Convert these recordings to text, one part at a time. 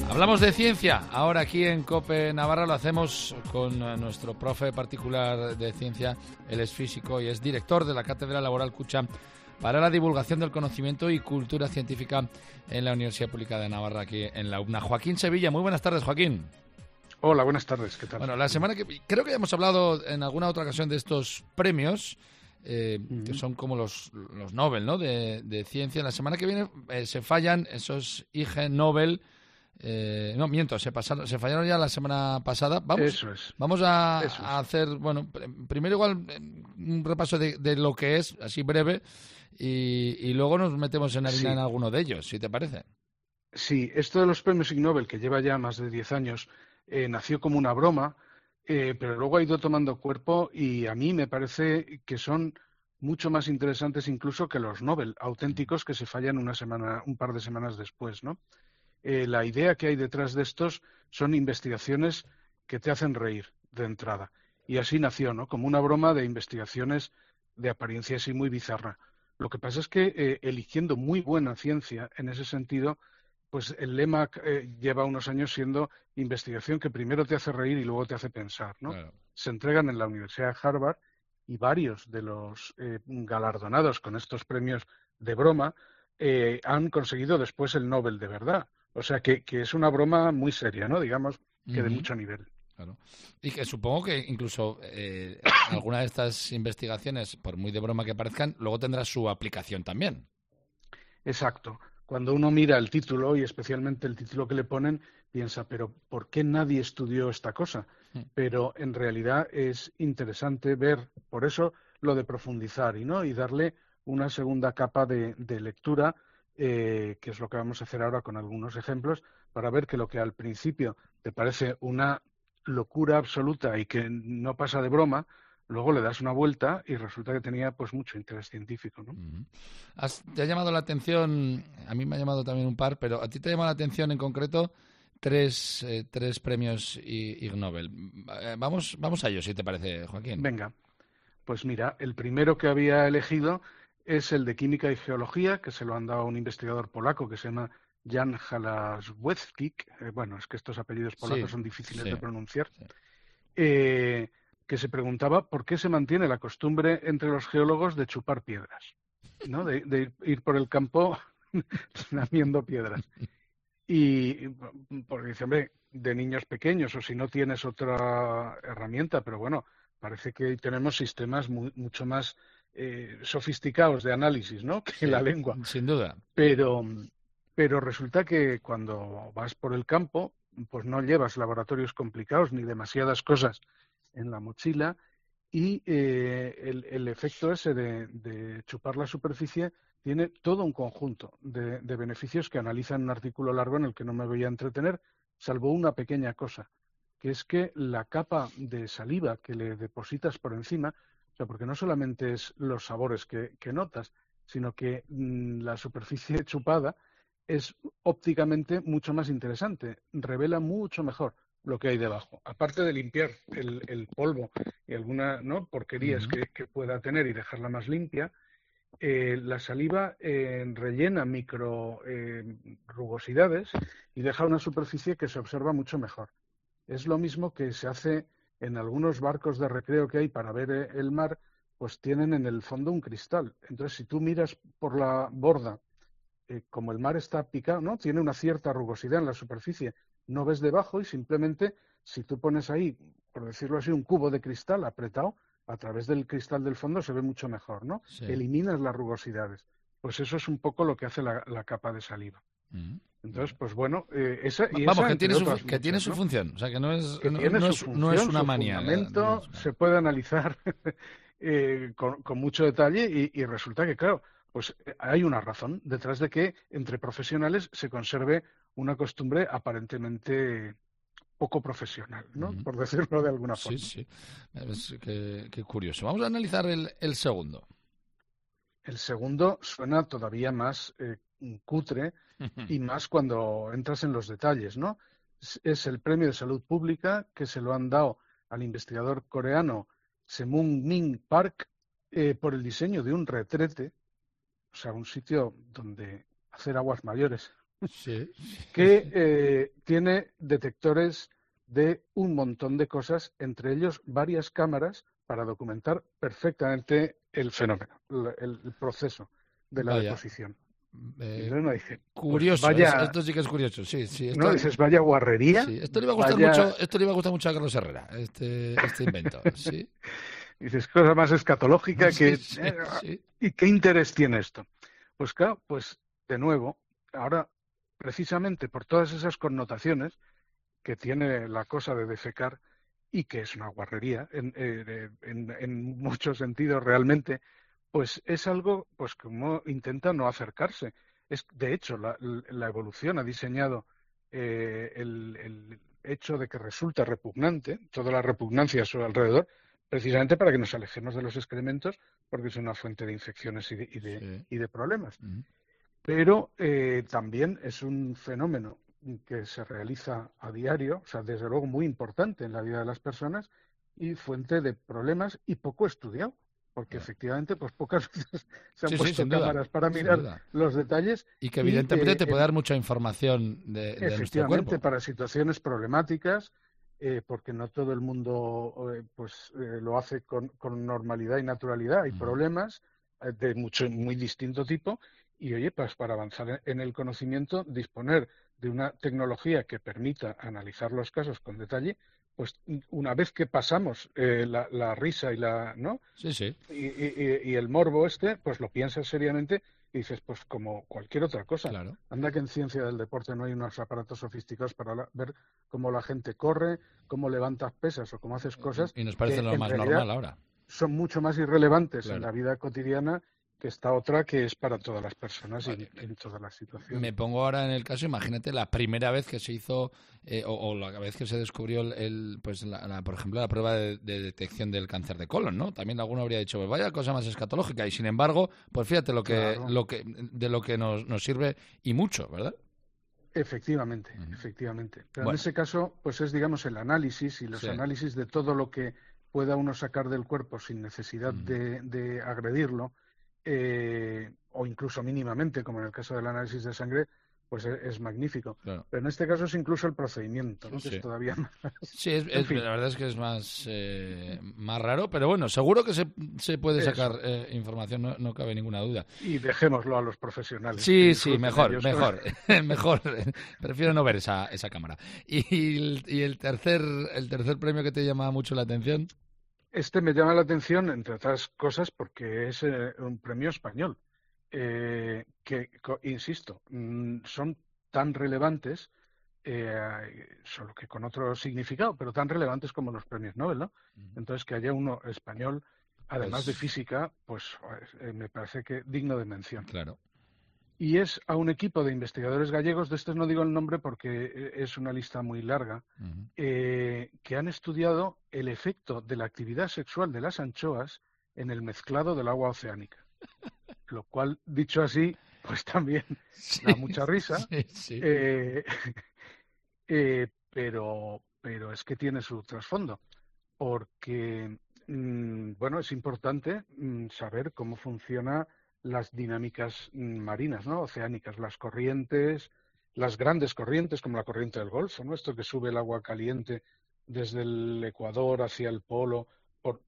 Hablamos de ciencia, ahora aquí en COPE Navarra lo hacemos con nuestro profe particular de ciencia, él es físico y es director de la Cátedra Laboral Kutxa para la divulgación del conocimiento y cultura científica en la Universidad Pública de Navarra, aquí en la UNA. Joaquín Sevilla, muy buenas tardes, Joaquín. Hola, buenas tardes, ¿qué tal? Bueno, la semana que creo que ya hemos hablado en alguna otra ocasión de estos premios, que son como los Nobel, ¿no?, de ciencia. La semana que viene se fallan esos IG Nobel. No, miento, se fallaron ya la semana pasada. Vamos a hacer, bueno, primero igual un repaso de lo que es, así breve, y luego nos metemos en harina en alguno de ellos, si te parece. Sí, esto de los premios Ig Nobel, que lleva ya más de 10 años, nació como una broma, pero luego ha ido tomando cuerpo y a mí me parece que son mucho más interesantes incluso que los Nobel auténticos que se fallan un par de semanas después, ¿no? La idea que hay detrás de estos son investigaciones que te hacen reír de entrada. Y así nació, ¿no?, como una broma de investigaciones de apariencia así muy bizarra. Lo que pasa es que eligiendo muy buena ciencia en ese sentido, pues el lema lleva unos años siendo investigación que primero te hace reír y luego te hace pensar, ¿no? Claro. Se entregan en la Universidad de Harvard y varios de los galardonados con estos premios de broma han conseguido después el Nobel de verdad. O sea que es una broma muy seria, ¿no? Digamos que de mucho nivel. Claro. Y que supongo que incluso alguna de estas investigaciones, por muy de broma que parezcan, luego tendrá su aplicación también. Exacto. Cuando uno mira el título, y especialmente el título que le ponen, piensa, pero ¿por qué nadie estudió esta cosa? Pero en realidad es interesante ver, por eso lo de profundizar y darle una segunda capa de lectura, que es lo que vamos a hacer ahora con algunos ejemplos, para ver que lo que al principio te parece una locura absoluta y que no pasa de broma, luego le das una vuelta y resulta que tenía pues mucho interés científico, ¿no? ¿Te ha llamado la atención? A mí me ha llamado también un par, pero ¿a ti te ha llamado la atención en concreto tres premios Ig Nobel? Vamos a ellos, si te parece, Joaquín. Venga, pues mira, el primero que había elegido es el de Química y Geología, que se lo han dado a un investigador polaco que se llama Jan Halaszewski. Bueno, es que estos apellidos polacos son difíciles de pronunciar. Sí. Que se preguntaba por qué se mantiene la costumbre entre los geólogos de chupar piedras, ¿no? De ir por el campo lamiendo piedras. Y porque dice, hombre, de niños pequeños o si no tienes otra herramienta, pero bueno, parece que tenemos sistemas mucho más sofisticados de análisis, ¿no?, que la lengua. Sin duda. Pero resulta que cuando vas por el campo, pues no llevas laboratorios complicados ni demasiadas cosas en la mochila y el efecto ese de chupar la superficie tiene todo un conjunto de beneficios que analiza en un artículo largo en el que no me voy a entretener, salvo una pequeña cosa, que es que la capa de saliva que le depositas por encima, o sea, porque no solamente es los sabores que notas, sino que la superficie chupada es ópticamente mucho más interesante, revela mucho mejor lo que hay debajo. Aparte de limpiar el polvo y alguna porquerías que pueda tener y dejarla más limpia, la saliva rellena micro rugosidades y deja una superficie que se observa mucho mejor. Es lo mismo que se hace en algunos barcos de recreo que hay para ver el mar, pues tienen en el fondo un cristal. Entonces, si tú miras por la borda, como el mar está picado, ¿no?, tiene una cierta rugosidad en la superficie, no ves debajo y simplemente si tú pones ahí, por decirlo así, un cubo de cristal apretado, a través del cristal del fondo se ve mucho mejor, ¿no? Sí. Eliminas las rugosidades. Pues eso es un poco lo que hace la capa de saliva. Entonces, pues bueno, que tiene su función, o sea, que no es una manía. Fundamento se puede analizar con mucho detalle y resulta que, claro, pues hay una razón detrás de que entre profesionales se conserve una costumbre aparentemente poco profesional, ¿no? Por decirlo de alguna forma. Sí. Qué curioso. Vamos a analizar el segundo. El segundo suena todavía más cutre y más cuando entras en los detalles, ¿no? Es el Premio de Salud Pública que se lo han dado al investigador coreano Seung-min Park por el diseño de un retrete, o sea, un sitio donde hacer aguas mayores Sí. que tiene detectores de un montón de cosas, entre ellos varias cámaras para documentar perfectamente el fenómeno, el proceso de la Vaya. deposición. Y Eh, entonces uno dice, pues Curioso, vaya, esto sí que es curioso, sí, sí, no esto, dices, vaya guarrería, sí, esto le iba a gustar vaya, mucho, esto le iba a gustar mucho a Carlos Herrera, este invento, sí, dices, cosa más escatológica sí, que... sí, sí, ¿Y qué interés tiene esto? Pues claro, pues de nuevo, ahora precisamente por todas esas connotaciones que tiene la cosa de defecar y que es una guarrería en muchos sentidos realmente, pues es algo pues como intenta no acercarse. Es, de hecho, la evolución ha diseñado el hecho de que resulta repugnante, toda la repugnancia a su alrededor, precisamente para que nos alejemos de los excrementos, porque es una fuente de infecciones sí. y de problemas. Ujú. Pero también es un fenómeno que se realiza a diario, o sea, desde luego muy importante en la vida de las personas y fuente de problemas y poco estudiado, porque Claro. efectivamente, pues pocas veces se han Sí, sí, puesto sin duda, cámaras para sin mirar duda. los detalles Y que y evidentemente te puede dar mucha información de nuestro efectivamente cuerpo. para situaciones problemáticas, porque no todo el mundo lo hace con normalidad y naturalidad. Hay Ujú. problemas de muy distinto tipo y, oye, pues para avanzar en el conocimiento, disponer de una tecnología que permita analizar los casos con detalle, pues una vez que pasamos la risa y la, ¿no? Sí, sí, Y el morbo este, pues lo piensas seriamente y dices, pues como cualquier otra cosa. claro. Anda que en ciencia del deporte no hay unos aparatos sofisticados para ver cómo la gente corre, cómo levantas pesas o cómo haces cosas Y nos parece que lo en más realidad normal ahora. son mucho más irrelevantes en Claro. la vida cotidiana que esta otra que es para todas las personas y Vale. en todas las Me situaciones. pongo ahora en el caso, imagínate la primera vez que se hizo o la vez que se descubrió pues por ejemplo, la prueba de detección del cáncer de colon, ¿no? También alguno habría dicho, pues vaya cosa más escatológica y sin embargo, pues fíjate Claro, de lo que nos sirve y mucho, ¿verdad? efectivamente, Ujú. efectivamente. Pero en Bueno, ese caso, pues es, digamos, el análisis y los sí. análisis de todo lo que pueda uno sacar del cuerpo sin necesidad Ujú. de agredirlo, o incluso mínimamente, como en el caso del análisis de sangre, pues es magnífico. Claro. Pero en este caso es incluso el procedimiento, ¿no? Que es Sí. todavía más. Sí, En fin, la verdad es que es más raro, pero bueno, seguro que se puede sacar eso. información, no cabe ninguna duda. Y dejémoslo a los profesionales, que Sí, sí, disfruten mejor, ellos. mejor, mejor. Prefiero no ver esa cámara. Y el tercer premio que te llama mucho la atención. Este me llama la atención, entre otras cosas, porque es un premio español, insisto, son tan relevantes, solo que con otro significado, pero tan relevantes como los premios Nobel, ¿no? Ujú. Entonces, que haya uno español, además de Pues física, pues me parece que digno de mención. claro. Y es a un equipo de investigadores gallegos, de estos no digo el nombre porque es una lista muy larga, Ujú. que han estudiado el efecto de la actividad sexual de las anchoas en el mezclado del agua oceánica. Lo cual, dicho así, pues también da Sí, mucha risa, sí, sí. eh, pero es que tiene su trasfondo, porque, bueno, es importante saber cómo funcionan las dinámicas marinas, ¿no? Oceánicas, las corrientes, las grandes corrientes, como la corriente del Golfo, ¿no? Esto que sube el agua caliente desde el Ecuador hacia el polo, por,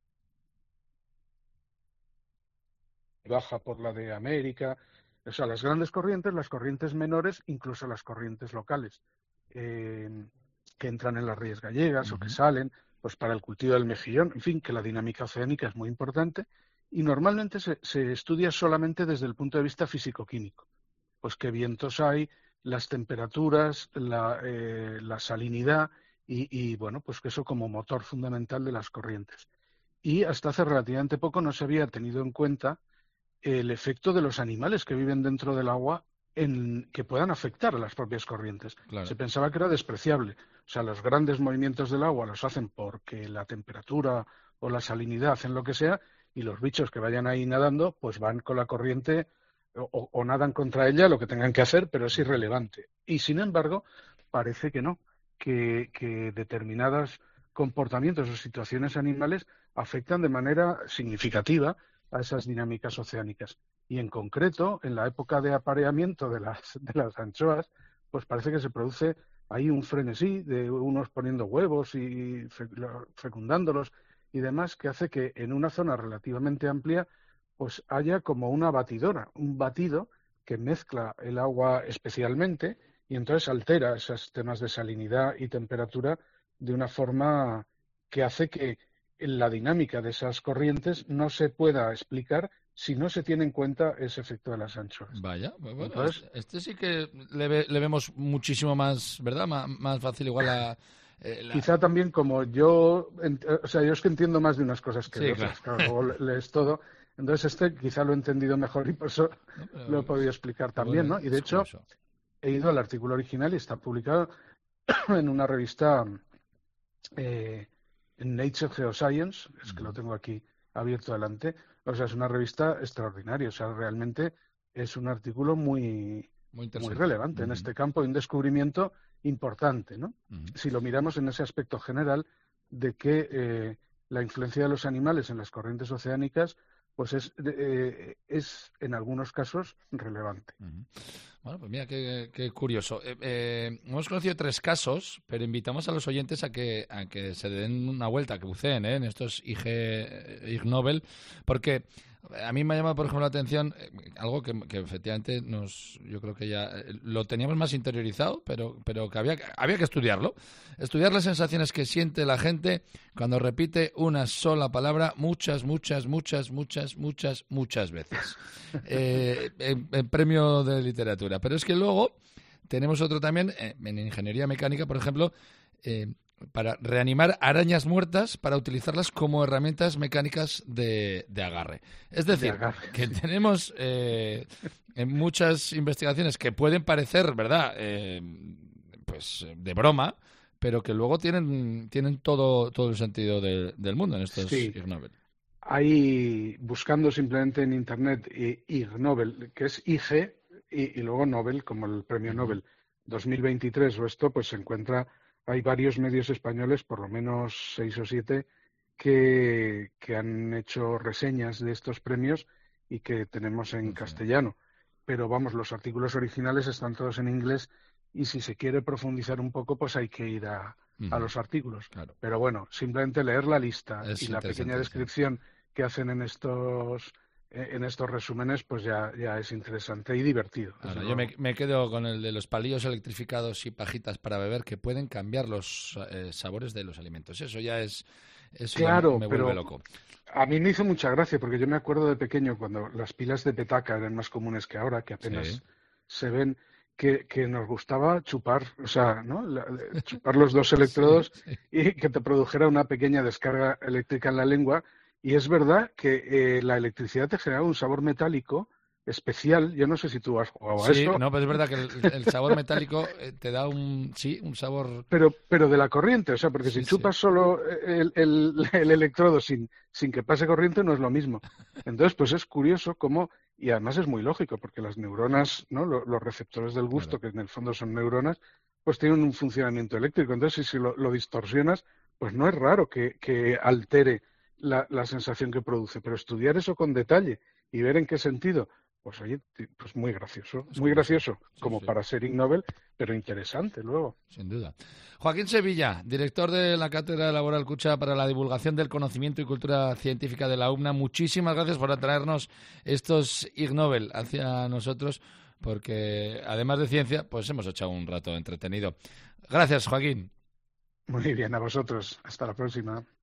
baja por la de América. O sea, las corrientes menores, incluso las corrientes locales, eh, que entran en las rías gallegas o que Ujú. salen, pues para el cultivo del mejillón, en fin, que la dinámica oceánica es muy importante y normalmente se estudia solamente desde el punto de vista físico-químico. Pues qué vientos hay, las temperaturas, la salinidad bueno, pues que eso como motor fundamental de las corrientes. Y hasta hace relativamente poco no se había tenido en cuenta el efecto de los animales que viven dentro del agua en que puedan afectar a las propias corrientes. Claro. Se pensaba que era despreciable. O sea, los grandes movimientos del agua los hacen porque la temperatura o la salinidad hacen lo que sea, y los bichos que vayan ahí nadando, pues van con la corriente o nadan contra ella, lo que tengan que hacer, pero es Ujú. irrelevante. Y sin embargo, parece que no, que determinados comportamientos o situaciones animales afectan de manera significativa a esas dinámicas oceánicas. Y en concreto, en la época de apareamiento de las anchoas, pues parece que se produce ahí un frenesí de unos poniendo huevos y fecundándolos y demás, que hace que en una zona relativamente amplia pues haya como una batidora, un batido que mezcla el agua especialmente y entonces altera esos temas de salinidad y temperatura de una forma que hace que la dinámica de esas corrientes no se pueda explicar si no se tiene en cuenta ese efecto de las anchoas. Vaya, bueno, Entonces, este sí que le vemos muchísimo más, ¿verdad? Más fácil igual quizá también como yo, o sea, yo es que entiendo más de unas cosas que Sí, de claro. otras, claro, luego lees todo. Entonces quizá lo he entendido mejor y por eso No, lo he pero podido explicar también, bueno, ¿no? Y de es hecho, curioso. he ido al artículo original y está publicado en una revista en Nature Geoscience, es que lo tengo aquí abierto delante, o sea, es una revista extraordinaria, o sea, realmente es un artículo Muy muy interesante. relevante en este campo, un descubrimiento importante, ¿no? Ujú. Si lo miramos en ese aspecto general de que la influencia de los animales en las corrientes oceánicas pues es en algunos casos relevante. Ujú. Bueno, pues mira, qué curioso. Hemos conocido 3 casos, pero invitamos a los oyentes a que se den una vuelta, que buceen en estos Ig Nobel, porque a mí me ha llamado, por ejemplo, la atención algo que efectivamente yo creo que ya lo teníamos más interiorizado, pero que había que estudiarlo. Estudiar las sensaciones que siente la gente cuando repite una sola palabra muchas veces. En premio de literatura. Pero es que luego tenemos otro también, en ingeniería mecánica, por ejemplo, para reanimar arañas muertas para utilizarlas como herramientas mecánicas de agarre. Es De decir, agarre, que sí. tenemos en muchas investigaciones que pueden parecer, ¿verdad?, pues de broma, pero que luego tienen todo el sentido del mundo en estos Sí, Ig Nobel. hay, buscando simplemente en Internet Ig Nobel, que es IG, y luego Nobel, como el premio Ujú. Nobel 2023 o esto, pues se encuentra, hay varios medios españoles, por lo menos 6 o 7, que han hecho reseñas de estos premios y que tenemos en Funciona. castellano. Pero vamos, los artículos originales están todos en inglés y si se quiere profundizar un poco, pues hay que ir a Ujú. los artículos. Claro. Pero bueno, simplemente leer la lista y Es la pequeña interesante, sí. descripción que hacen en estos resúmenes, pues ya es interesante y divertido, desde Ahora, yo luego. me quedo con el de los palillos electrificados y pajitas para beber que pueden cambiar los sabores de los alimentos. Eso ya Claro, me vuelve pero loco. a mí me hizo mucha gracia porque yo me acuerdo de pequeño cuando las pilas de petaca eran más comunes que ahora, que Sí. apenas se ven, que nos gustaba chupar, o sea, ¿no? Chupar los dos Sí, electrodos sí. y que te produjera una pequeña descarga eléctrica en la lengua. Y es verdad que la electricidad te genera un sabor metálico especial. Yo no sé si tú has jugado a Sí, eso. no, pero es verdad que el sabor metálico te da un sabor. Pero de la corriente, o sea, porque si Sí, sí. chupas solo el electrodo sin que pase corriente no es lo mismo. Entonces, pues es curioso cómo, y además es muy lógico, porque las neuronas, ¿no? Los receptores del Claro. gusto, que en el fondo son neuronas, pues tienen un funcionamiento eléctrico. Entonces, si lo distorsionas, pues no es raro que altere la sensación que produce. Pero estudiar eso con detalle y ver en qué sentido, pues oye, pues Es muy curioso. gracioso, Sí, como sí. para ser Ig Nobel, pero interesante luego. Sin duda. Joaquín Sevilla, director de la Cátedra Laboral Cucha para la Divulgación del Conocimiento y Cultura Científica de la UMNA, muchísimas gracias por atraernos estos Ig Nobel hacia nosotros, porque además de ciencia, pues hemos echado un rato entretenido. Gracias, Joaquín. Muy bien, a vosotros. Hasta la próxima.